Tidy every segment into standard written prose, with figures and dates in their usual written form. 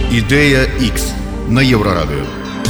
Ідэя X на Еўрарадыё.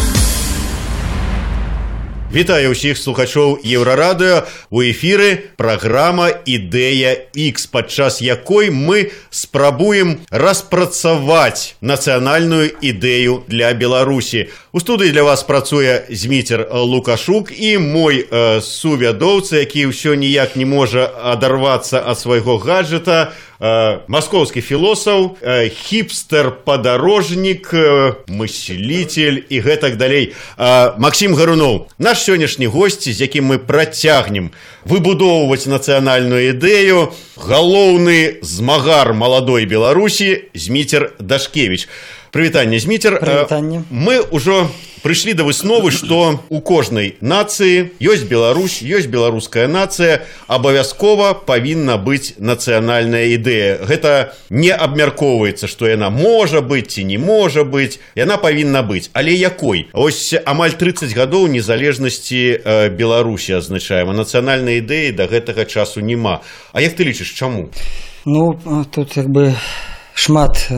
Вітаю ўсіх слухачоў Еўрарадыё. У эфіры праграма «Ідэя X», падчас якой мы спрабуем распрацаваць нацыянальную ідэю для Беларусі. У студыі для вас працуе Зміцер Лукашук і мой сувядоўца, які ўсё ніяк не можа адарвацца ад свайго гаджета, маскоўскі філосаф, хіпстер-падарожнік, мыслитель і гэтак далей. Максім Гаруноў, наш сённяшні госць, з якім мы працягнем выбудоўваць нацыянальную ідэю, галоўны змагар маладой Беларусі Зміцер Дашкевіч. Прывітанне, Зміцер. Прывітанне. Мы ўжо прыйшлі да высновы, што у кожнай нацыі ёсць Беларусь, ёсць беларуская нацыя, абавязкова павінна быць нацыянальная ідэя. Гэта не абмяркоўваецца, што яна можа быць ці не можа быць, яна павінна быць. Але якой? Ось амаль 30 гадоў незалежнасці Беларусі азначаем, а нацыянальнай ідэі да гэтага часу няма. А як ты лічыш, чаму? Ну, тут як бы шмат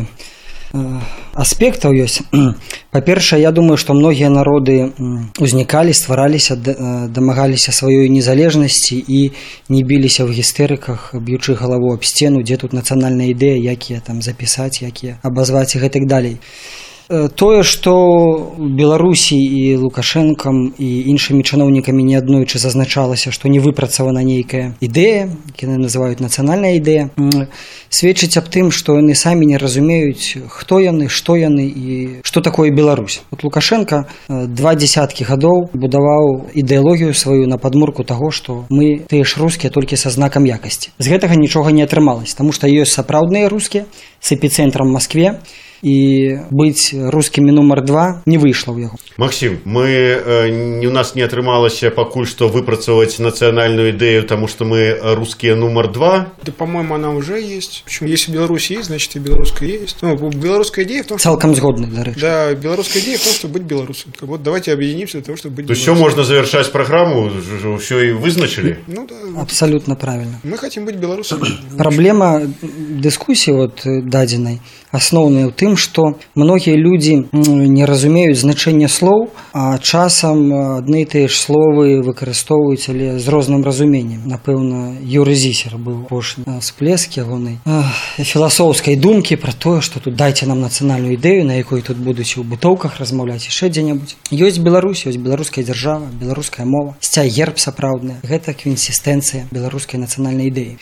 аспектаў ёсць. Па-першае, я думаю, што многія народы узнікалі, ствараліся, дамагаліся сваёй незалежнасці і не біліся ў гістэрыках, б'ючы галаву аб сцену, дзе тут нацыянальная ідэя, як яе там запісаць, як яе абазваць і гэтак далей. Тое, што Беларусі і Лукашэнкам і іншымі чыноўнікамі неаднойчы зазначалася, што не выпрацавана нейкая ідэя, яны называюць нацыянальная ідэя, сведчыць аб тым, што яны самі не разумеюць, хто яны, што яны і што такое Беларусь. От Лукашенко 20 гадоў будаваў ідэалогію сваю на падмурку таго, што мы тыя ж рускія толькі са знакам якасці. З гэтага нічога не атрымалася, таму што ёсць сапраўдныя рускія з эпіцэнтрам в Маскве, і быць рускімі нумар 2 не выйшла ў яго. Максим, у нас не атрымалася пакуль што выпрацаваць нацыянальную ідэю, таму што мы рускія нумар 2. Да, по-моему, она уже есть. Почему? Если Беларусь есть, значит и белорусская есть. Ну, белорусская идея в том, что... Цалкам згодны, до речи. Да, белорусская идея в том, чтобы быть белорусом. Вот давайте объединимся для того, чтобы быть белорусом. То есть все можно завершать программу, все и вызначили? Ну да. Абсолютно правильно. Мы хотим быть белорусами. Проблема дыскуссии вот дадзенай асноўная ў тым, што многія людзі не разумеюць значэнне слоў, а часам адны і тыя ж словы выкарыстоўваюць, але з розным разуменнем. Напэўна, Юры Зісер быў апошні сплеск ягонай філасофскай думкі пра тое, што тут дайце нам нацыянальную ідэю, на якой тут будуць у бытоўках размаўляць яшчэ дзе-небудзь. Ёсць Беларусь, ёсць беларуская дзяржава, беларуская мова, сцяг герб сапраўдная. Гэта квінсістэнцыя беларускай нацыянальнай ідэі.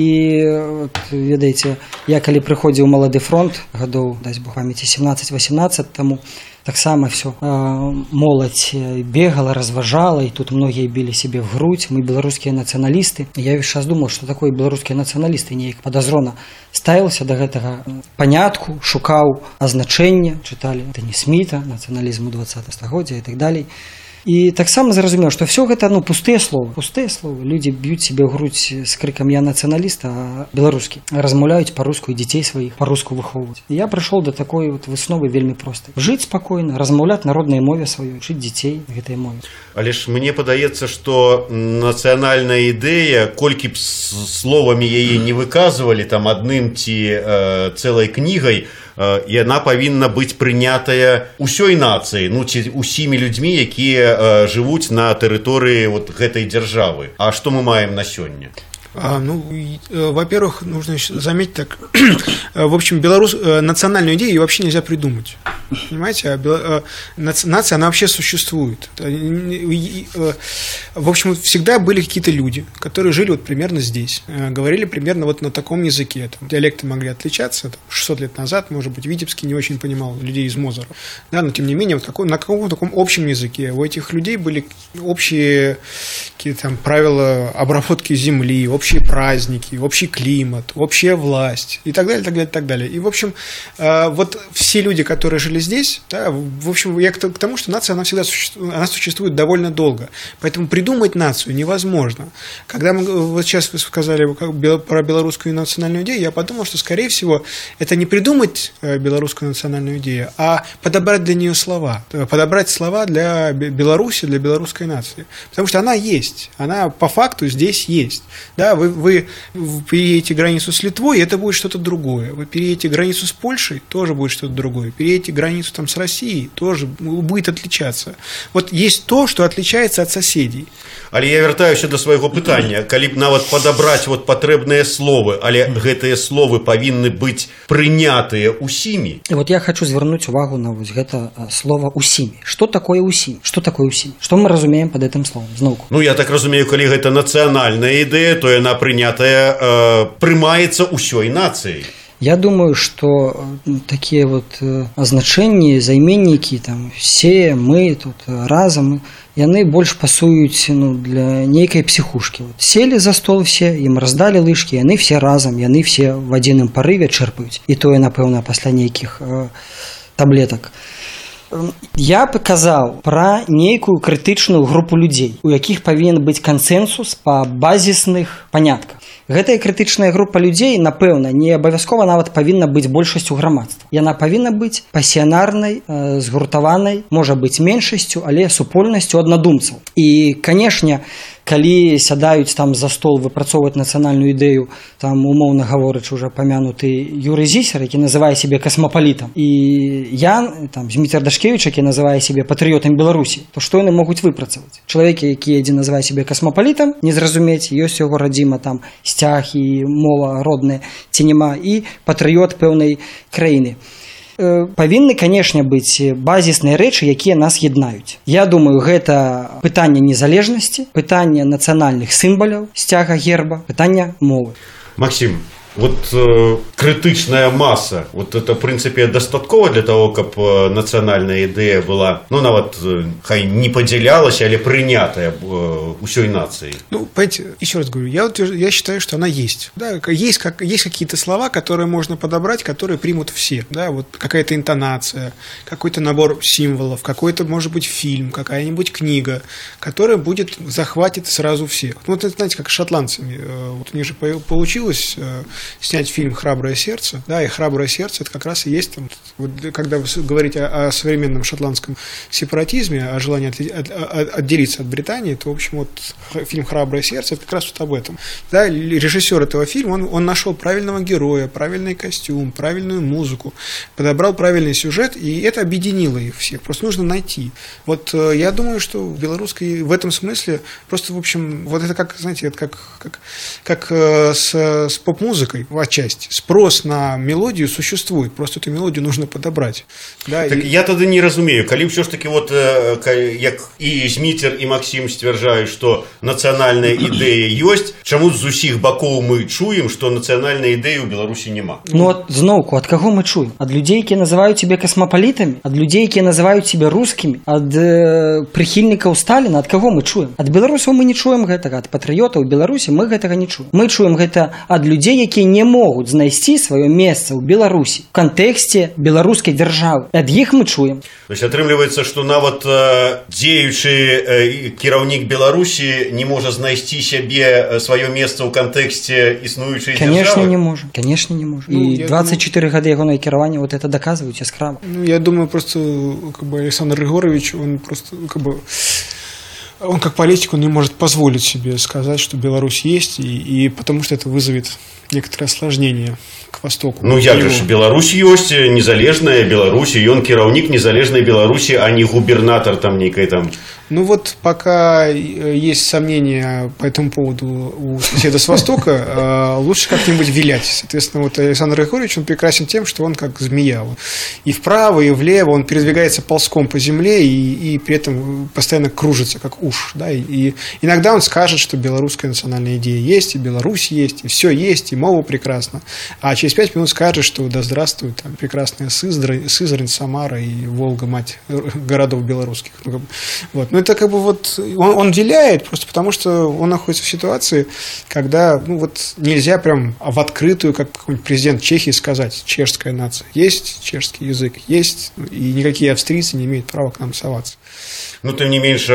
І ведаеце, я калі прыходзіў малады фронт гадоў, дасць Бог памяці, 17-18 таму, таксама все моладзь бегала, разважала, і тут многія білі себе в грудь, мы беларускія нацыяналісты. Я весь час думал, што такое беларускія нацыяналісты, неяк падазрона ставіўся да гэтага панятку, шукаў азначэнне, чыталі Тэні Сміта, нацыяналізму 20 стагоддзя і так далей. І таксама зразумеў, што все гэта пустыя словы. Людзі б'юць себе ў грудь з крыкам «Я нацыяналіст», а беларускі размаўляюць па-руску, і дзяцей сваіх па-руску выхоўваюць. І я прыйшоў да такой высновы вельмі простай. Жыць спакойна, размаўляць народнай мове сваёй, вчыць дзяцей гэтай мове. Але ж мне падаецца, што нацыянальная ідэя, колькі б словамі яе не выказвалі там адным ці цэлай кнігай, яна павінна быць прынятая ўсёй нацыі, ну ці усімі людзьмі, якія жывуць на тэрыторыі вот гэтай дзяржавы. А што мы маем на сёння? Во-первых, нужно заметить так. В общем, национальную идею ее вообще нельзя придумать. Понимаете? Нация, она вообще существует. В общем, всегда были какие-то люди, которые жили вот примерно здесь, говорили примерно вот на таком языке. Там, диалекты могли отличаться. 600 лет назад, может быть, Витебский не очень понимал людей из Мозыра. Да, но, тем не менее, вот на каком-то таком общем языке у этих людей были общие какие-то там правила обработки земли, общие праздники, общий климат, общая власть и так далее, так далее, так далее. И, в общем, вот все люди, которые жили жили здесь, да, в общем, я к тому, что нация, она всегда существует довольно долго. Поэтому придумать нацию невозможно. Когда вот сейчас вы сказали про белорусскую национальную идею, я подумал, что, скорее всего, это не придумать белорусскую национальную идею, а подобрать для нее слова. Подобрать слова для Беларуси, для белорусской нации. Потому что она есть. Она по факту здесь есть. Да, вы переедете границу с Литвой, и это будет что-то другое. Вы переедете границу с Польшей, тоже будет что-то другое. Переедете границу там с Россией, тоже будет отличаться. Вот есть то, что отличается от соседей. Але я вяртаюся до свайго пытання, калі б нават падабраць вот патрэбныя словы, але гэтыя словы павінны быць прынятыя усімі. И вот я хочу звярнуць увагу на вот гэта слово «усімі». Что такое «усімі»? Что такое «усімі»? Что мы разумеем под этим словом? Зноўку. Ну, я так разумею, калі гэта нацыянальная ідэя, то яна прынятая, прымаецца ўсёй нацыяй. Я думаю, что такие вот означения, займенники, там, все, мы, тут, разом, яны больш пасуюць для нейкай псіхушкі. Вот, сели за стол все, ім раздалі лыжкі, яны все разом, яны все в адзіным парыве чэрпаюць. І тое, напэўна, пасля нейкіх таблетак. Я паказаў пра нейкую крытычную групу людзей, у якіх павінен быць кансэнсус па базісных панятках. Гэтая крытычная група людзей, напэўна, не абавязкова нават павінна быць большасцю грамадства. Яна павінна быць пасіянарнай, згуртаванай, можа быць меншасцю, але супольнасцю аднадумцаў. І, канешне, калі сядаюць там за стол выпрацоўваць нацыянальную ідэю, там, умоўна гаворачы, уже памянуты Юрый Зісер, які называе сябе касмапалітам, і Ян, там, Зміцер Дашкевіч, які называе сябе патрыётам Беларусі, то што яны могуць выпрацаваць? Чалавекі, які адзін называе сябе касмапалітам, не зразумець, ёсць яго радзіма, там, сцяг і мова родная ці няма, і патрыёт пэўнай краіны. Павінны, канешне, быць базісныя рэчы, якія нас яднаюць. Я думаю, гэта пытанне незалежнасці, пытанне нацыянальных сімваляў, сцяга герба, пытанне мовы. Максим, вот критичная масса, вот это, в принципе, достатково для того, каб национальная идея была, ну, нават, хай не поделялась, але принятая усей нацией. Ну, понимаете, еще раз говорю, я считаю, что она есть. Да, есть какие-то слова, которые можно подобрать, которые примут все. Да, вот какая-то интонация, какой-то набор символов, какой-то, может быть, фильм, какая-нибудь книга, которая захватит сразу всех. Вот это, знаете, как с шотландцами. Вот у них же получилось снять фильм «Храброе сердце», да, и «Храброе сердце» — это как раз и есть, там, вот, когда вы говорите о современном шотландском сепаратизме, о желании отделиться от Британии, то, в общем, вот фильм «Храброе сердце» — это как раз вот об этом. Да, режиссер этого фильма, он нашел правильного героя, правильный костюм, правильную музыку, подобрал правильный сюжет, и это объединило их всех. Просто нужно найти. Вот я думаю, что в белорусской в этом смысле просто, в общем, вот это как, знаете, это как с поп-музыкой, отчасти. Спрос на мелодию существует, просто эту мелодию нужно подобрать. Да, так я тады не разумею, калі ўсё ж таки вот як і Зміцер, і Максим сцвярджаюць, што нацыянальная ідэя ёсць, чаму з усіх бакоў мы чуем, што нацыянальнай ідэі ў Беларусі няма? Ну, от зноўку, ад каго мы чуем? Ад людзей, якія называюць себе касмапалітамі? Ад людзей, якія называюць себе рускімі? Ад прыхільнікаў Сталіна? Ад каго мы чуем? Ад беларусаў мы не чуем гэтага, ад патрыётаў Беларусі мы гэтага не чуем. Мы чуем гэта ад людзей, якія не могуць знайсці сваё месца ў Беларусі в кантэксце беларускай дзяржавы. Ад іх мы чуем. То есть атрымліваецца, што нават дзеючы кіраўнік Беларусі не можа знайсці сябе сваё месца ў кантэксце існуючай дзяржавы? Конечно, не можа. І 24 гады ягонае кіравання вот это доказваюць яскрава. Ну, я думаю, просто Александр Григорьевич, он просто он как политик, он не может позволить себе сказать, что Беларусь есть, и потому что это вызовет некоторое осложнение к востоку. Ну, як же, Беларусь ёсць, незалежная Беларусь, и он кіраўнік незалежной Беларуси, а не губернатор там некой там. Ну вот пока есть сомнения по этому поводу у соседа с востока, лучше как-нибудь вилять. Соответственно, вот Александр Григорьевич, он прекрасен тем, что он как змея. И вправо, и влево он передвигается ползком по земле и при этом постоянно кружится, как уж. Да? И иногда он скажет, что белорусская национальная идея есть, и Беларусь есть, и все есть, и мова прекрасна. А через 5 минут скажет, что да здравствует там прекрасная Сызрань, Самара и Волга, мать городов белорусских. Вот. Но это как бы вот он виляет просто потому, что он находится в ситуации, когда нельзя прям в открытую, как какой-нибудь президент Чехии, сказать: чешская нация есть, чешский язык есть, и никакие австрийцы не имеют права к нам соваться. Ну, тым не менш,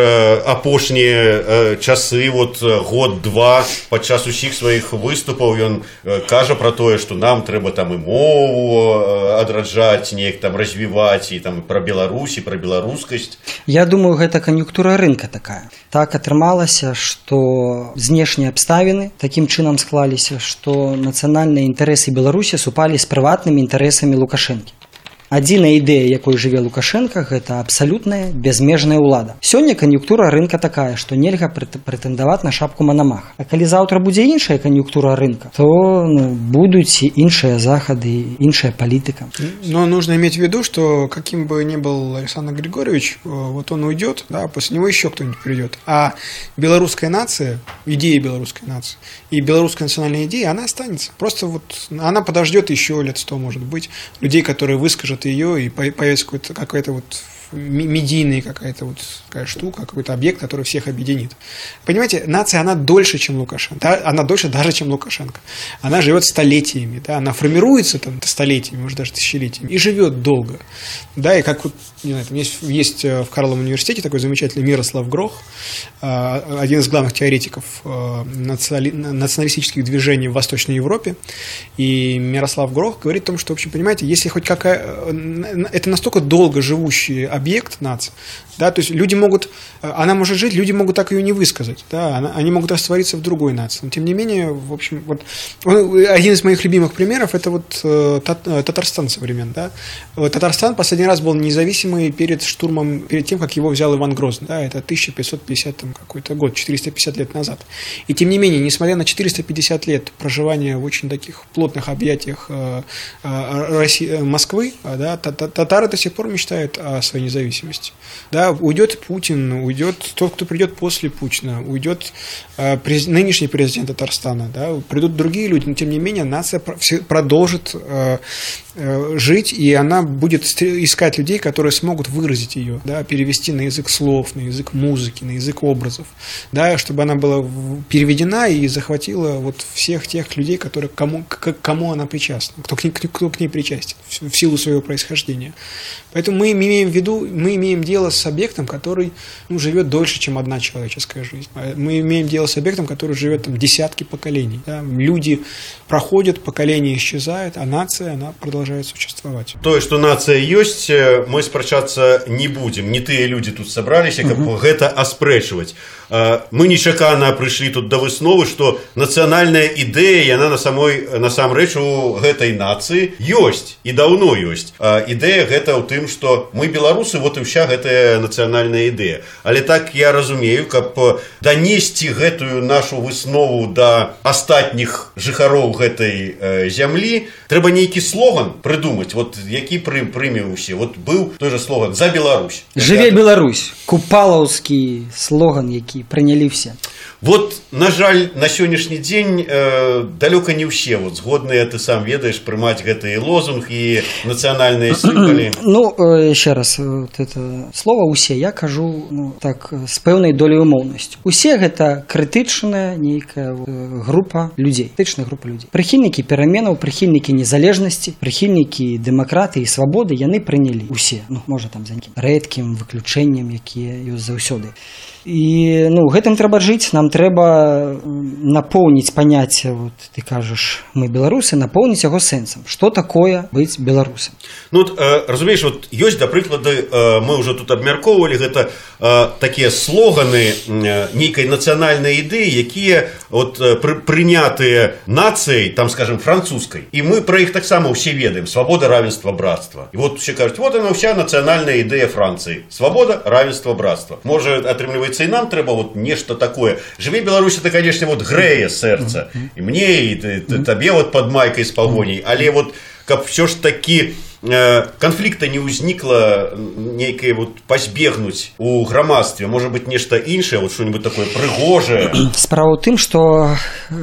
апошнія часы, год-два, падчас усіх сваіх выступаў ён кажа пра тое, што нам трэба там і мову адраджаць, неяк там развіваць, і там пра Беларусь, і пра беларускасць. Я думаю, гэта кан'юнктура рынка такая. Так атрымалася, што знешнія абставіны такім чынам склаліся, што нацыянальныя інтарэсы Беларусі супалі з прыватнымі інтарэсамі Лукашэнкі. Адзіная ідэя, якой жыве Лукашенко, гэта абсалютная бязмежная ўлада. Сёння кан'юнктура рынка такая, што нельга прэтэндаваць на шапку Манамаха. А калі заўтра будзе іншая кан'юнктура рынка, то будуць іншыя захады, іншая палітыка. Но нужно иметь в виду, что каким бы ни был Александр Григорьевич, он уйдет, да, после него еще кто-нибудь придет. А белорусская нация, идея белорусской нации и белорусская национальная идея, она останется. Просто она подождет еще лет 100, может быть, людей, которые выскажут ее, и появится какая-то медийная какая-то такая штука, какой-то объект, который всех объединит. Понимаете, нация, она дольше, чем Лукашенко. Да? Она дольше даже, чем Лукашенко. Она живет столетиями, да? Она формируется там столетиями, может, даже тысячелетиями, и живет долго. Да, и как не знаю, там есть в Карловом университете такой замечательный Мирослав Грох, один из главных теоретиков националистических движений в Восточной Европе. И Мирослав Грох говорит о том, что, в общем, понимаете, если хоть это настолько долго живущий объект нации, да, то есть она может жить, люди могут так ее не высказать, да, они могут раствориться в другой нации. Но, тем не менее, в общем, один из моих любимых примеров — это Татарстан современный, да. Татарстан последний раз был независимый перед тем, как его взял Иван Грозный, да, это 1550 какой-то год, 450 лет назад. И тем не менее, несмотря на 450 лет проживания в очень таких плотных объятиях Москвы, да, татары до сих пор мечтают о своей независимости. Да, уйдет Путин, уйдет тот, кто придет после Путина, уйдет нынешний президент Татарстана, да, придут другие люди, но тем не менее нация продолжит жить, и она будет искать людей, которые смогут выразить ее, да, перевести на язык слов, на язык музыки, на язык образов, да, чтобы она была переведена и захватила всех тех людей, к кому она причастна, кто к ней причастен в силу своего происхождения. Поэтому мы имеем дело с объектом, который живет дольше, чем одна человеческая жизнь. Мы имеем дело с объектом, который живет там десятки поколений. Да? Люди проходят, поколения исчезают, а нация, она продолжает существовать. То, что нация есть, мы спрачаться не будем. Не тыя люди тут собрались, как гэта аспрэчваць. Мы нечакана прыйшлі тут да высновы, што нацыянальная ідэя, яна насамрэч у гэтай нацыі ёсць і даўно ёсць. Ідэя гэта ў тым, што мы беларусы, і ўся гэтая нацыянальная ідэя. Але так я разумею, каб данесці гэтую нашу выснову да астатніх жыхароў гэтай зямлі, трэба нейкі слоган прыдумаць, які прыме ўсе. Быў той же слоган «За Беларусь». «Жыве Беларусь», купалаўскі слоган, які прынялі все. На жаль, на сённяшні дзень далёка не ўсе згодныя, ты сам ведаеш, прымаць гэты лозунг і нацыянальныя сімвалы. Еще раз, это слово «усе» я кажу так з пэўнай долей умоўнасці. Усе — гэта крытычная нейкая група людзей, прыхільнікі пераменаў, прыхільнікі незалежнасці, прыхільнікі дэмакраты і свабоды, яны прынялі усе, можа там за нейкім рэдкім выключэннем, якія ёсць заўсёды. І гэтым трэба жыць, нам трэба напоўніць паняцце, ты кажаш, мы беларусы, напоўніць яго сэнсам. Што такое быць беларусам? Разумееш, ёсць, да прыклады, мы ўжо тут абмяркоўвалі, гэта такія слоганы нейкай нацыянальнай ідэі, якія прынятыя нацыяй, там, скажем, французскай. І мы пра іх таксама ўсе ведаем: свабода, равенства, братства. І усе кажуць, она ўся нацыянальная ідэя Францыі. Свабода, равенства, братства. Можа, атрымліваецца, і нам трэба нешта такое. Жыве Беларусь, это, конечно, грэе сэрца. І мне, і табе пад майкай з пагоняй. Але каб все ж такі канфлікта не ўзнікла, нейкае пазбегнуць у грамадстве, можа быць нешта іншае, што-нибудь такое прыгожае. Справа ў тым, што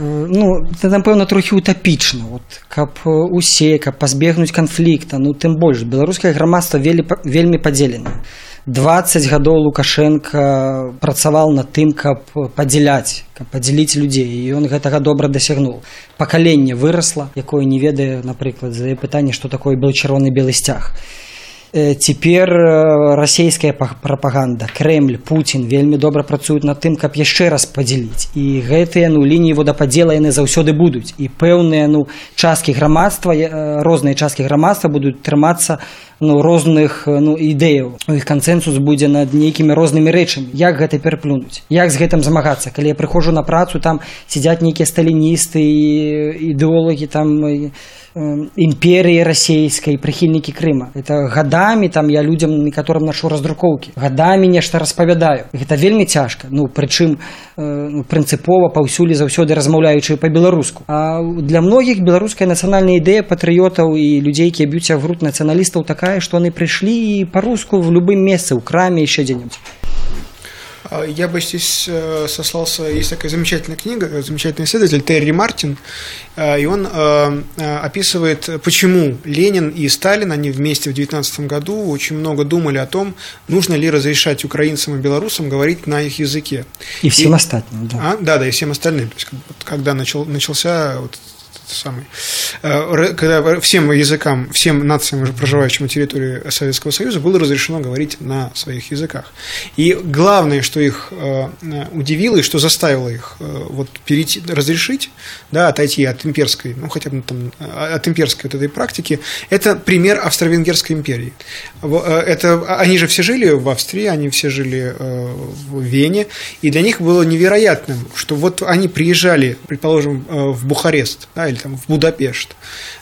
напэўна трохі утапічна, каб пазбегнуць канфлікта, тым больш беларускае грамадства вельмі падзеленае. 20 гадоў Лукашенко працаваў над тым, каб падзяліць людзей, і ён гэтага добра дасягнуў. Пакаленне вырасла, якое не ведае, напрыклад, за пытанне, што такое быў чырвоны-белы сцяг. Цяпер расійская прапаганда, Крэмль, Пуцін вельмі добра працуюць над тым, каб яшчэ раз падзяліць. І гэтыя лініі водападзела яны заўсёды будуць. І пэўныя часткі грамадства, розныя часткі грамадства будуць трымацца розных ідэяў. Іх кансэнсус будзе над нейкімі рознымі рэчамі. Як гэта пераплюнуць? Як з гэтым змагацца? Калі я прыходжу на працу, там сядзяць нейкія сталіністы, ідэолагі там імперіі расійскай, прыхільнікі Крыма. Это гадамі я людзям некаторым нашу раздрукоўкі. Гадамі нешта распавядаю. Гэта вельмі цяжка. Прычым прынцыпова паўсюль заўсёды размаўляючы па-беларуску. А для многіх беларуская нацыянальная ідэя патрыётаў і людзей, якія б'юць в грудь нацыяналістаў, такая, што яны прыйшлі і па-руску в любым месцы, ў краме, яшчэ дзе-небудзь. Я бы здесь сослался, есть такая замечательная книга, замечательный исследователь Терри Мартин, и он описывает, почему Ленин и Сталин, они вместе в 19 году очень много думали о том, нужно ли разрешать украинцам и белорусам говорить на их языке. И всем остальным, да. Да, и всем остальным. То есть, когда начался когда всем языкам, всем нациям, уже проживающим на территории Советского Союза, было разрешено говорить на своих языках. И главное, что их удивило и что заставило их разрешить, отойти от имперской, хотя бы от имперской этой практики, это пример Австро-Венгерской империи. Они же все жили в Австрии, они все жили в Вене, и для них было невероятным, что они приезжали, предположим, в Бухарест, или в Будапешт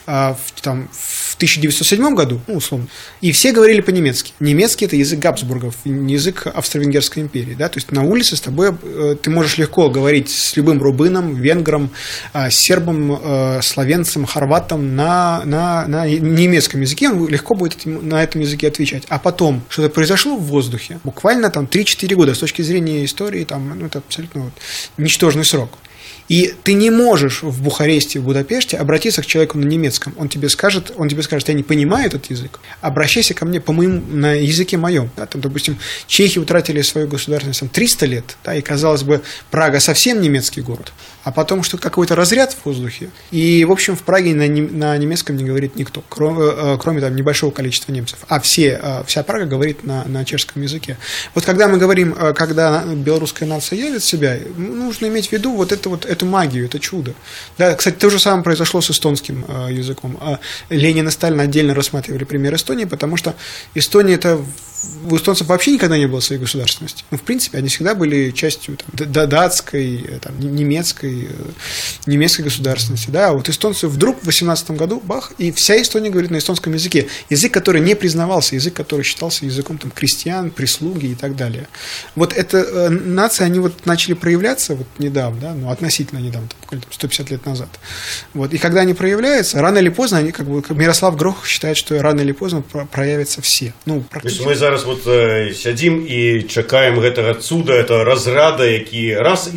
в 1907 году, условно, и все говорили по-немецки. Немецкий – это язык Габсбургов, язык Австро-Венгерской империи. Да? То есть на улице с тобой ты можешь легко говорить с любым румыном, венгром, сербом, словенцем, хорватом на немецком языке, он легко будет на этом языке отвечать. А потом что-то произошло в воздухе, буквально 3-4 года, с точки зрения истории, это абсолютно ничтожный срок. И ты не можешь в Бухаресте, в Будапеште обратиться к человеку на немецком. Он тебе скажет, я не понимаю этот язык, обращайся ко мне на языке моем. Да, допустим, чехи утратили свою государственность 300 лет, и, казалось бы, Прага совсем немецкий город, а потом что какой-то разряд в воздухе. И, в общем, в Праге на немецком не говорит никто, кроме небольшого количества немцев. А вся Прага говорит на чешском языке. Вот когда мы говорим, когда белорусская нация явит себя, нужно иметь в виду эту магию, это чудо. Да, кстати, то же самое произошло с эстонским языком. Ленин и Сталин отдельно рассматривали пример Эстонии, потому что Эстония у эстонцев вообще никогда не было своей государственности. В принципе, они всегда были частью датской, немецкой государственности. Да? А вот эстонцы вдруг в 18 году, бах, и вся Эстония говорит на эстонском языке. Язык, который не признавался, язык, который считался языком крестьян, прислуги и так далее. Вот эта нация, они начали проявляться недавно, да? Относительно недавно, буквально 150 лет назад. И когда они проявляются, рано или поздно, они, Мирослав Грох считает, что рано или поздно проявятся все. Практически. Мы зараз сядзім і чакаем гэтага цуда, это разрада, які раз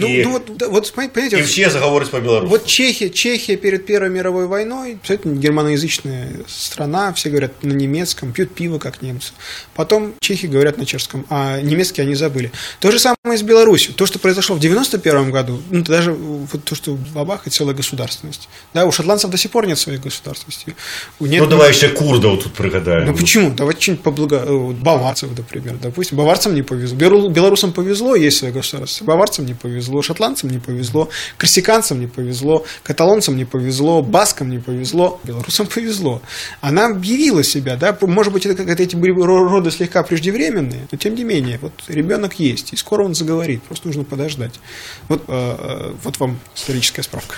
и все заговорят по-белорусски. Чехия перед Первой мировой войной, абсолютно германоязычная страна, все говорят на немецком, пьют пиво, как немцы. Потом чехи говорят на чешском, а немецкий они забыли. То же самое с Беларусью. То, что произошло в 91 году, даже то, что в Бабахе целая государственность. Да, у шотландцев до сих пор нет своей государственности. Давай еще курдов тут пригадаем. Почему? Давайте что-нибудь баварцев, например. Допустим, баварцам не повезло. Белорусам повезло, есть свое государство. Баварцам не повезло, шотландцам не повезло, корсиканцам не повезло, каталонцам не повезло, баскам не повезло, белорусам повезло. Она объявила себя, да, может быть, эти роды слегка преждевременные, но тем не менее, ребенок есть, и скоро он заговорит, просто нужно подождать. Вот вам историческая справка.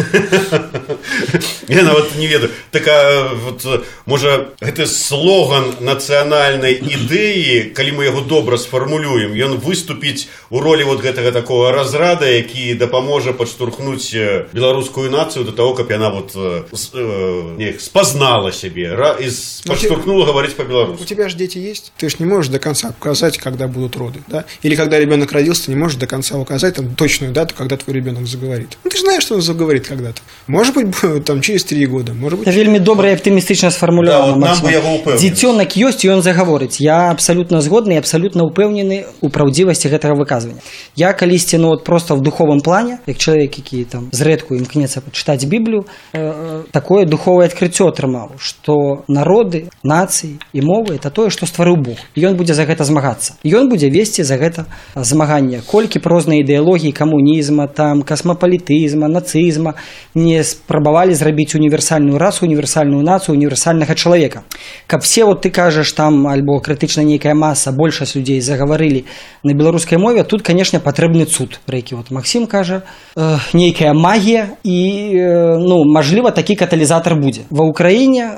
Я не ведаю. Так, можа, гэты слоган нацыянальнай ідэі, калі мы яго добра сфармулюем, ён выступіць у ролі гэтага такого разрада, які дапаможа падштурхнуць беларускую нацыю до того, каб яна спазнала себе и подштурхнула говорить по-белорусски. У тебя же дети есть? Ты же не можешь до конца указать, когда будут роды, да? Или когда ребенок родился, ты не можешь до конца указать точную дату, когда твой ребенок заговорит. Ты же знаешь, что он заговорит когда-то. Может быть, через 3 года. Может быть. Это вельми добра и оптимистично сфармулировано. Да, нам бы его упевнить. Дзіцёнак ёсць, і ён заговорить. Я я абсолютно згодны і абсолютно упэўнены ў праўдзівасці гэтага выказвання. Я калісьці просто в духовым плане, як чалавек, які там зрэдку імкнецца чытаць Біблію, такое духовае адкрыццё атрымаў, што народы, нацыі і мовы это тое, што стварыў Бог. І ён будзе за гэта змагацца. Ён будзе весці за гэта змаганне. Колькі б розныя ідэалогіі камунізма, там касмапалітызма, нацызма не спрабавалі зрабіць універсальную расу, універсальную нацыю, універсальнага чалавека. Каб все, ты кажаш, там альбо крытычна нейкая маса, большасць людзей загаварылі на беларускай мове, тут, канешне, патрэбны цуд, про які Максим кажа, нейкая магія і, мажліва, такі каталізатар будзе. Ва Ўкраіне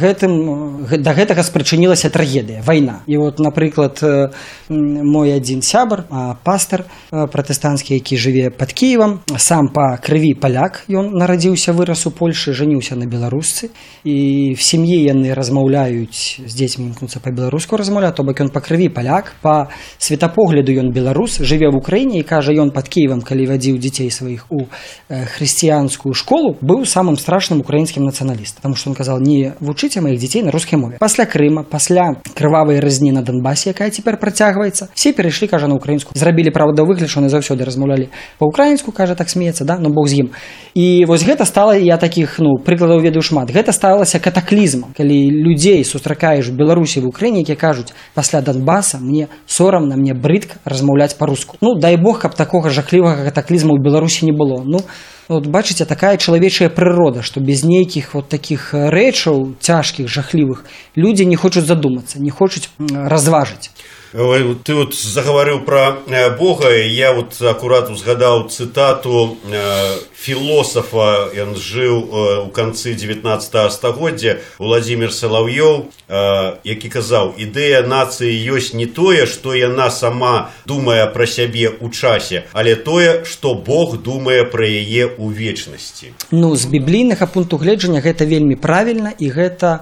да гэтага спрычынілася трагедыя, вайна. І напрыклад, мой адзін сябар, пастар пратэстанцкі, які жыве пад Кіевам, сам па крыві паляк, ён нарадзіўся, вырас у Польшы, жаніўся на беларусцы, і в сям'і яны размаўляюць, з дзецьмі імкнуцца па-беларуску размаўляць, то бок ён па крыві паляк, па светапогляду ён беларус, жыве в Украіне і кажа, ён пад Кіевам, калі вадзіў дзяцей сваіх у хрысціянскую школу, быў самым страшным украінскім нацыяналістам, таму што ён казаў, не вучыце маіх дзяцей на рускай мове. Пасля Крыма, пасля крывавай разні на Донбасе, якая цяпер працягваецца, все перайшлі, кажа, на украінскую. Зрабілі, правда, выгляд, што яны заўсёды размаўлялі па-украінску, кажа, так смеецца, да? Ну, Бог з ім. І вось гэта стала, я такіх, прыкладаў ведаю шмат, гэта сталася катаклізмам, калі людзей сустракаеш в Беларусі, в Украіне, якія кажуць, пасля Донбаса мне сорамна, мне брыдка размаўляць па-руску. Дай Бог, каб такога жахлівага катаклізму ў Беларусі не было. Бачыце, такая чалавечая прырода, што без нейкіх такіх рэчаў цяжкіх, жахлівых, людзі не хочуць задумацца, не хочуць разважыць. Ты загаварыў пра Бога, я акурат узгадаў цытату філосафа, ён жыў у канцы 19 стагоддзя, Владзімір Салаўёў, які казаў, ідэя нацыі ёсць не тое, што яна сама думае пра сябе ў часе, але тое, што Бог думае пра яе ў вечнасці. З біблійнага пункту гледжання гэта вельмі правільна, і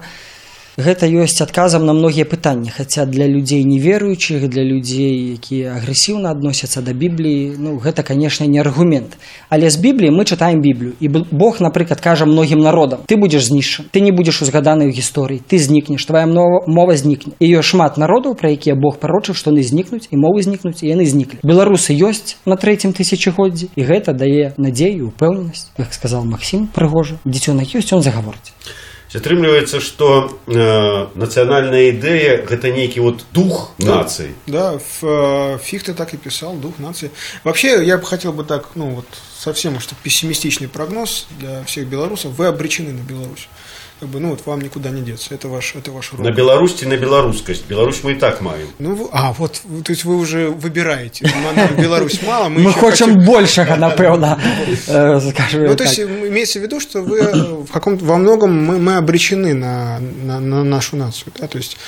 гэта ёсць адказам на многія пытанні, хаця для людзей неверуючых, для людзей, якія агрэсіўна адносяцца да Бібліі, гэта, канешне, не аргумент. Але з Бібліі мы чытаем Біблію, і Бог, напрыклад, кажа многім народам, ты будзеш знішчаны, ты не будзеш узгаданы ў гісторыі, ты знікнеш, твая мова знікне. І ёсць шмат народаў, пра якія Бог прарочыў, што яны знікнуць, і мовы знікнуць, і яны зніклі. Беларусы ёсць на 3-м тысячагоддзі, і гэта дае надзею, упэўненасць, як сказал Максим прыгожа, дзіцёнак ёсць, ён загаворыць. Атрымліваецца, што нацыянальная ідэя – гэта нейкі дух нацыі. Да, Фихте так и писал, дух нации. Вообще, я бы хотел бы так, совсем уж пессимистичный прогноз для всех белорусов. Вы обречены на Беларусь. Вам никуда не деться. Это ваш роль. На Беларусь и на белорусскость. Беларусь мы и так маем. То есть вы уже выбираете. Нам Беларусь мало. Мы хотим большего, напевно. То есть имеется в виду, что вы во многом мы обречены на нашу нацию. То есть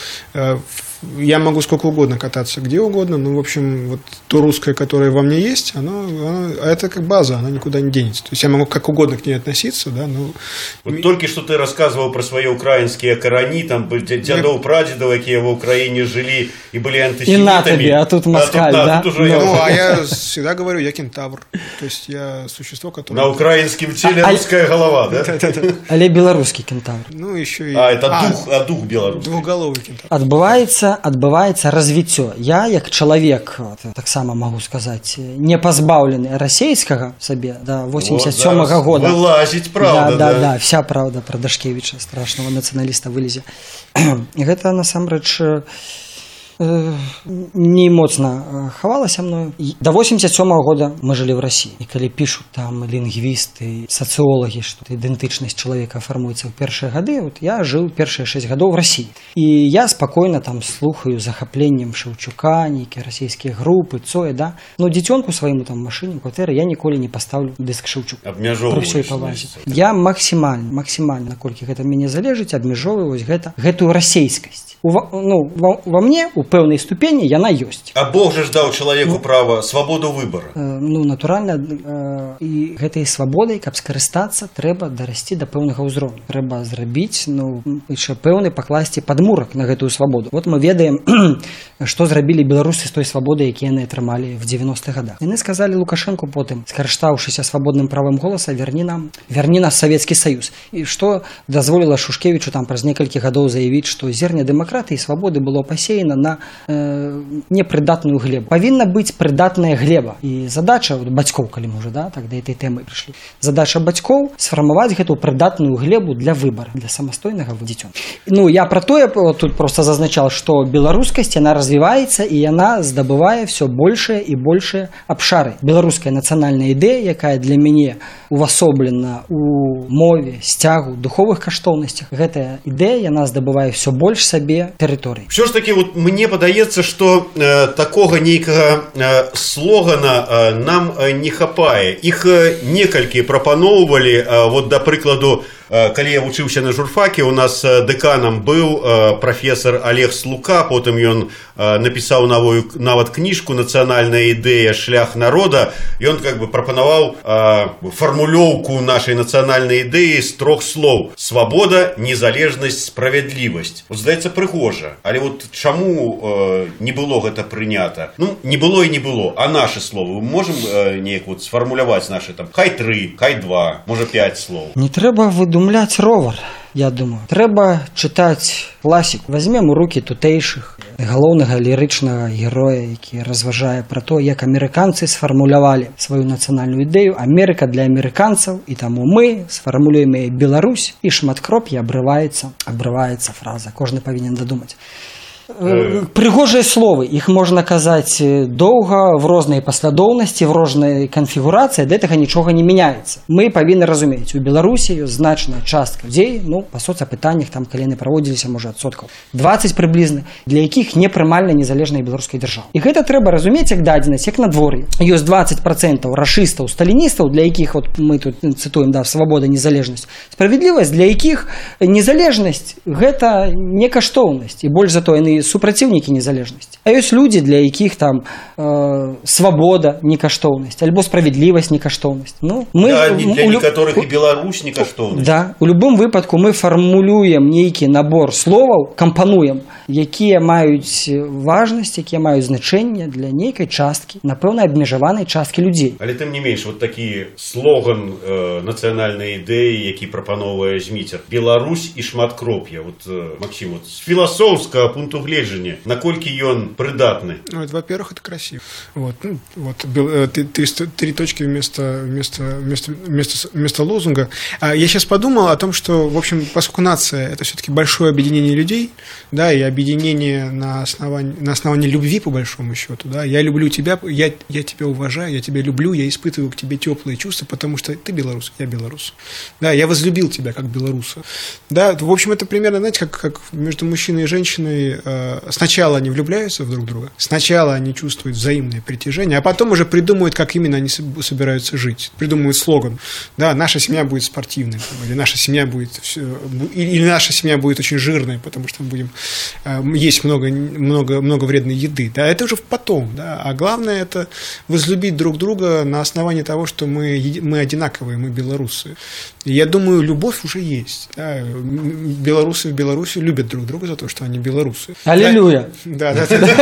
я могу сколько угодно кататься где угодно, но, в общем, то русское, которое во мне есть, это как база, она никуда не денется. То есть я могу как угодно к ней относиться, да, но... Только что ты рассказывал про свои украинские корени, там, дядов, прадедов, которые в Украине жили и были антисемитами. И на тебе, а тут москаль, да? Я всегда говорю, я кентавр. То есть я существо, которое... На украинском теле русская голова, да? Але белорусский кентавр. Еще и... это дух белорусский. Двухголовый кентавр. Адбываецца развіццё. Я, як чалавек, таксама магу сказаць, не пазбаўлены расейскага сабе да 87-го года. Вылазіць правда, да, вся правда пра Дашкевіча, страшного нацыяналіста, вылезе. Гэта, насамрэч, не моцна хавалася мною. До 87-го года мы жили в России. И калі пишут там лингвисты, социологи, что идентичность человека формуется в первые годы, я жил первые 6 годов в России. И я спокойно там слухаю захоплением Шевчука, некие российские группы, Цоя, да. Но детенку своему там в машине, в квартире я ніколі не поставлю диск Шевчука. При всей повазе. Я максимально, наколькі гэта мяне залежыць, абмяжоўваю гэтую расейскасць. Во мне у пэўнай ступені яна ёсць. А Бог же даў чалавеку права свабоду выбора. Натуральна, і гэтай свабодай, каб скарыстацца, трэба дарасці да пэўнага ўзроўню. Трэба зрабіць, яшчэ пэўны пакласці падмурак на гэтую свабоду. Вот мы ведаем, што зрабілі беларусы з той свабодай, які яны атрымалі в 90-х годах. Яны сказалі Лукашенку потым, скарыстаўшыся свабодным правам голаса, верні нас Савецкі Саюз. І што дазволіла Шушкевічу там праз некалькі гадоў заявіць, што зерня дэмакратыі дэмакратыі і свабоды было пасеяна на непрыдатную глебу. Павінна быць прыдатная глеба. І задача бацькоў, калі мы ўжо так да этой тэмы прыйшлі, задача бацькоў сфармаваць гэту прыдатную глебу для выбара, для самастойнага дзіцёнка. Я пра тое тут просто зазначал, што беларускасць, яна развіваецца і яна здабывае все большыя і большыя абшары. Беларуская нацыянальная ідэя, якая для мяне увасоблена у мове, сцягу, духовых каштоўнасцях, гэтая ідэя, яна здабывае все больш сабе тэрыторый. Все ж таки, мне падаецца, што такога нейкага слогана нам не хапае. Іх некалькі прапаноўвалі, да прыкладу, калі я вучыўся на журфаке, у нас дэканам быў прафесор Олег Слука, потым ён напісаў нават кніжку «Нацыянальная ідэя. Шлях народа». Ён прапанаваў фармулёўку нашай нацыянальнай ідэі з 3 слоў: свабода, незалежнасць, справядлівасць. Здаецца, прыгожа. Але чаму не было гэта прынята? Не было і не было. А нашы словы мы можам неяк сфармуляваць нашы хай 3, хай 2, можа 5 слоў. Не трэба выдумляць ровар, я думаю. Трэба чытаць класіку. Возьмем у рукі тутэйшых, галоўнага лірычнага героя, які разважае пра то, як амерыканцы сфармулявалі сваю нацыянальную ідэю. Амерыка для амерыканцаў, і таму мы сфармулюем яе Беларусь, і шматкроп'я абрываецца фраза. Кожны павінен дадумаць. Прыгожыя словы, іх можна казаць доўга, в рознай паслядоўнасці, в рознай канфігурацыі, гэтага нічога не мяняецца. Мы павінны разумець, у Беларусі ёсць значная частка людзей, па соцапытаннях, калі яны праводзіліся, можа, 20% прыблізна, для якіх непрымальна незалежная беларуская дзяржава. І гэта трэба разумець як дадзенасць, як надвор'е. Ёсць 20% рашыстаў, сталіністаў, для якіх, мы тут цытуем, свабода, незалежнасць, справядлівасць, для якіх незалежнасць гэта не каштоўнасць, і больш за то яны супраціўнікі незалежнасці. А ёсць людзі, для якіх свабода не каштоўнасць, альбо справядлівасць не каштоўнасць. Для некаторых і Беларусь не каштоўнасць. Да, у любым выпадку мы фармулюем нейкі набор словаў, кампануем, якія маюць важнасць, якія маюць значэнне для нейкай часткі, напэўна, абмежаванай часткі людзей. Але тым не менш, такі слоган нацыянальнай ідэі, які прапановвае Зміцер: Беларусь і шматкроп'я. Максим, з філасофскага пункту гледжання, наколькі ён прыдатны? Во-первых, это красиво. Ты 3 точки вместо лозунга. Я сейчас подумал о том, что, в общем, поскольку нация – это все-таки большое объединение людей, да, и объединение на основании любви, по большому счету, да, я люблю тебя, я тебя уважаю, я тебя люблю, я испытываю к тебе теплые чувства, потому что ты белорус, я белорус. Да, я возлюбил тебя как белоруса. Да, в общем, это примерно, знаете, как между мужчиной и женщиной. Сначала они влюбляются в друг друга, сначала они чувствуют взаимное притяжение, а потом уже придумывают, как именно они собираются жить. Придумывают слоган: да, наша семья будет спортивной, или наша семья будет очень жирной, потому что мы будем есть много вредной еды. Да, это уже потом, да. А главное — это возлюбить друг друга на основании того, что мы одинаковые, мы белорусы. И я думаю, любовь уже есть. Да. Белорусы в Беларуси любят друг друга за то, что они белорусы. Аллилуйя. Да.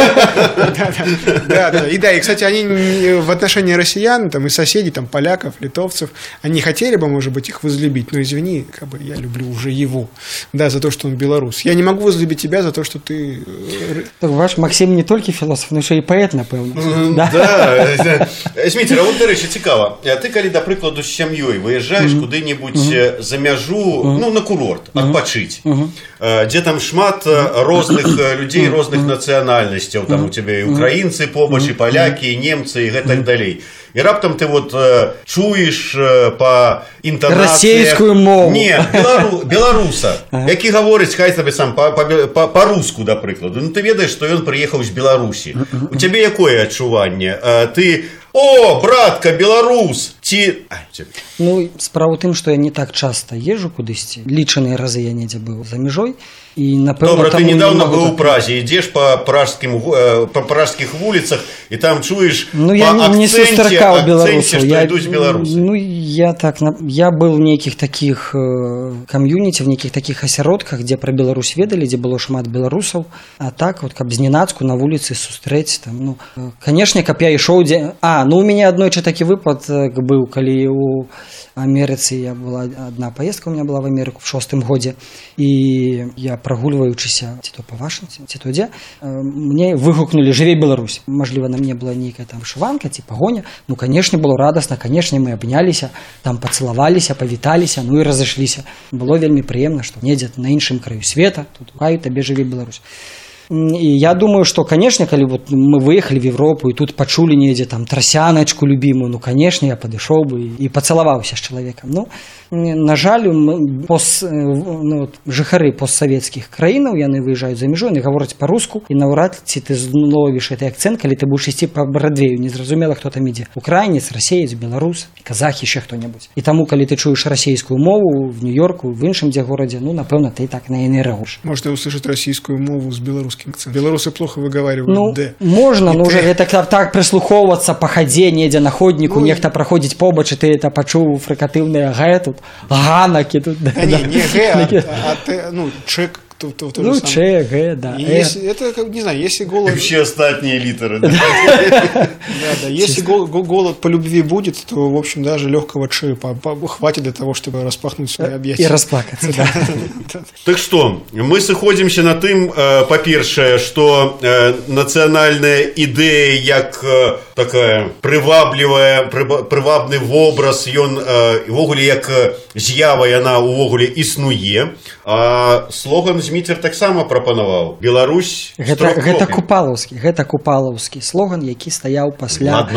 И, кстати, они в отношении россиян, и соседей, поляков, литовцев, они хотели бы, может быть, их возлюбить, но извини, я люблю уже его, да, за то, что он белорус. Я не могу возлюбить тебя за то, что ты... Ваш Максим не толькі філософ, но ще і паэт, напэўна. Да. Зміцер, а до речі, цікаво. Ти, коли, до прикладу, з сім'єю виїжджаєш куди-небудь за межу, на курорт, відпочити, де там шмат розных людей, розных нацыянальнасцяў, там у тебя і украінцы побач, і палякі, і немцы, і гэтак далей. І раптам ты чуеш па інтанацыях... Расейскую мову. Не, беларуса, які гаворыць, хай сабе сам, па-руску, да прыкладу. Ты ведаеш, што ён прыехаў з Беларусі. У цябе якое адчуванне? Ты... О, братка, беларус! Справа ў тым, што я не так часта езжу кудысьці. Лічаныя разы я недзе быў за мяжой. Добра, ты недавно был у Празе, идешь по пражских улицах, и там чуешь по акценте, что идут с Беларуси. Я был в неких таких комьюнити, в неких таких асяродках, где про Беларусь ведали, где было шмат беларусаў, а так, каб зненацку на вуліцы сустрэць, конечно, каб я ішоў, у меня аднойчы такі выпад быў, калі у Амерыцы, одна поездка у меня была в Америку в 6-м годзе, и я прагульваючыся ці то па Вашынгтоне, ці то дзе, мне выгукнули «Жыве Беларусь». Мажліва, на мне была нейкая там вышыванка ці пагоня. Ну, канешне, было радасна, канешне, мы абняліся, там пацалаваліся, павіталіся, ну і разышліся. Было вельмі прыемна, што недзе на іншым краю света, тут хай табе жыве Беларусь. І я думаю, што, канешне, калі вот мы выехалі в Европу і тут пачулі недзе там трасяначку любімую, ну, канешне, я падышоў бы і пацалаваўся з чалавекам. Ну, на жаль, жыхары постсавецкіх краінаў, яны выязджаюць за мяжу, яны гавораць па-руску, і наўрад ці ты зловіш гэты акцэнт, калі ты будзеш ісці па Брадвею, незразумела, хто там ідзе. Украінец, расеец, беларус, казах, яшчэ хто-небудзь. І таму, калі ты чуеш расійскую мову в Нью-Йорку, в іншым дзе горадзе, ну, напэўна, ты так на яе рэагуеш. Можно услышать российскую мову с белорусским акцентом. Белорусы плохо выговаривают «д». Можно, но уже это так прислуховываться по ходе, недзе на ходнику, нехта проходить побач, и ты это почув фрикативные «г» тут, «ганаки» тут. Да не «г», а «чек». Ну, Ч, Г, да. Это, не знаю, если голод... Вообще остальные литеры. Да, если голод по любви будет, то, в общем, даже легкого Ч хватит для того, чтобы распахнуть свои объятия. И расплакаться, да. Так что, мы сыходзімся на тым, па-першае, што нацыянальная ідэя як такая прывабны вобраз, ён увогуле як з'ява, яна увогуле існуе, а слоган Зміцер таксама прапанаваў Беларусь гэта купалаўскі слоган, які стаяў пасля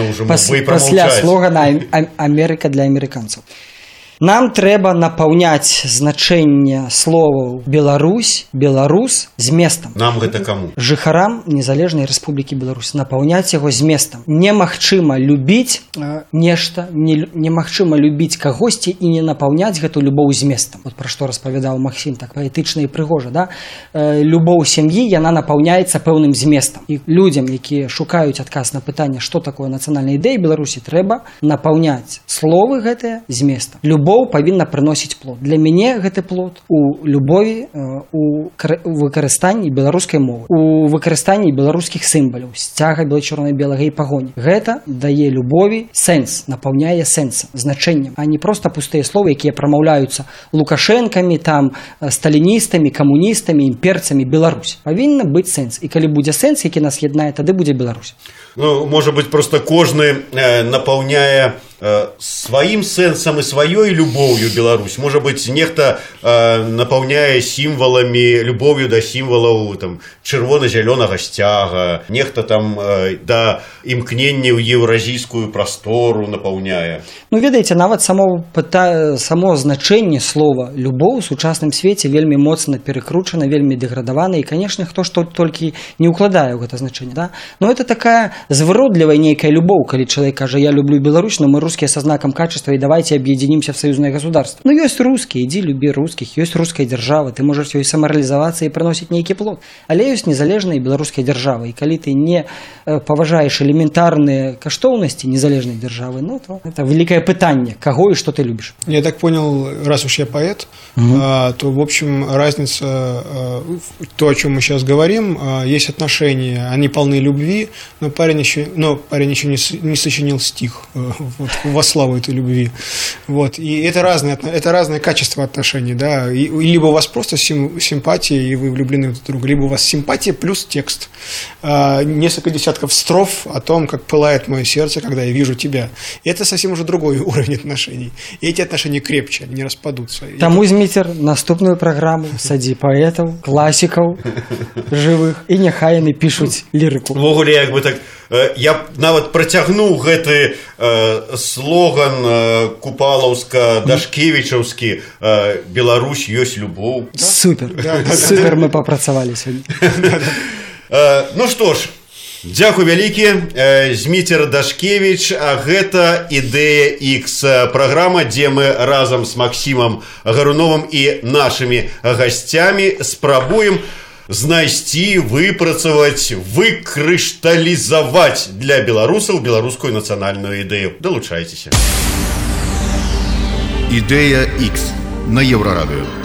слогана Амерыка для амерыканцаў. Нам трэба напаўняць значэнне словаў Беларусь, беларус зместам. Нам гэта каму? Жыхарам незалежнай Рэспублікі Беларусь. Напаўняць яго зместам. Немагчыма любіць нешта, немагчыма любіць кагосьці і не напаўняць гэту любоў зместам. Вот пра што распавядаў Максім, так паэтычна і прыгожа, да? Любоў сям'і, яна напаўняецца пэўным зместам. І людзям, якія шукаюць адказ на пытанне, што такое нацыянальная ідэя Беларусі, трэба напаўняць словы гэтыя зместам. Любоў павінна прыносіць плод. Для мяне гэты плод у любові, у выкарыстанні беларускай мовы, у выкарыстанні беларускіх сімваляў, сцяга чорна-белага і пагоні. Гэта дае любові сэнс, напаўняе сэнсам, значэннем, а не проста пустыя словы, якія прамаўляюцца лукашэнкамі, там, сталіністамі, камуністамі, імперцамі. Беларусь. Павінна быць сэнс. І калі будзе сэнс, які нас яднае, тады будзе Беларусь. Ну, можа быць, проста кожны напаўняе сваім сэнсам і сваёй любоўю Беларусь. Можа быць, нехта напаўняе сімваламі, любоўю да сімвалаў чырвона-зялёнага сцяга, нехта там да імкнення ў еўразійскую прастору напаўняе. Ну, ведаеце, нават само значэнне слова любоў у сучасным свеце вельмі моцна перакручана, вельмі дэградавана, і, канешне, хто што толькі не ўкладае ў гэта значэнне, да? Но это такая звыродлівая нейкая любоў, калі чалавек кажа, я люблю Беларусь, но мы русские со знаком качества, и давайте объединимся в союзное государство. Ну, есть русские, иди люби русских, есть русская держава, ты можешь ёй самореализоваться и приносить нейкі плод. Але есть незалежная беларуская держава, и калі ты не поважаешь элементарные каштоўнасці незалежной державы, ну, то это великое пытанне, кого и что ты любишь. Я так понял, раз уж я поэт, то, в общем, разница, то, о чем мы сейчас говорим, есть отношения, они полны любви, но парень еще не сочинил стих во славу этой любви. Вот. И это разное качество отношений, да. И либо у вас просто симпатия, и вы влюблены друг в друга, либо у вас симпатия плюс текст. Несколько десятков строф о том, как пылает мое сердце, когда я вижу тебя. И это совсем уже другой уровень отношений. И эти отношения крепче, они не распадутся. Таму, Зміцер, наступную программу садзі паэтаў, класікаў жывых, і няхай яны пішуць лірыку. Ввогуле, як бы так, я нават працягнуў гэты слоган купалаўска-дашкевічаўскі «Беларусь ёсць любоў». Супер, супер, мы папрацавалі сёння. Ну што ж, дзякуй вялікі, Зміцер Дашкевіч, а гэта «Ідэя X», праграма, дзе мы разам з Максімам Гаруновым і нашымі гасцямі спрабуем знайсці, выпрацаваць, выкрышталізаваць для беларусаў беларускую нацыянальную ідэю. Далучайцеся. «Ідэя X» на Еўрарадыё.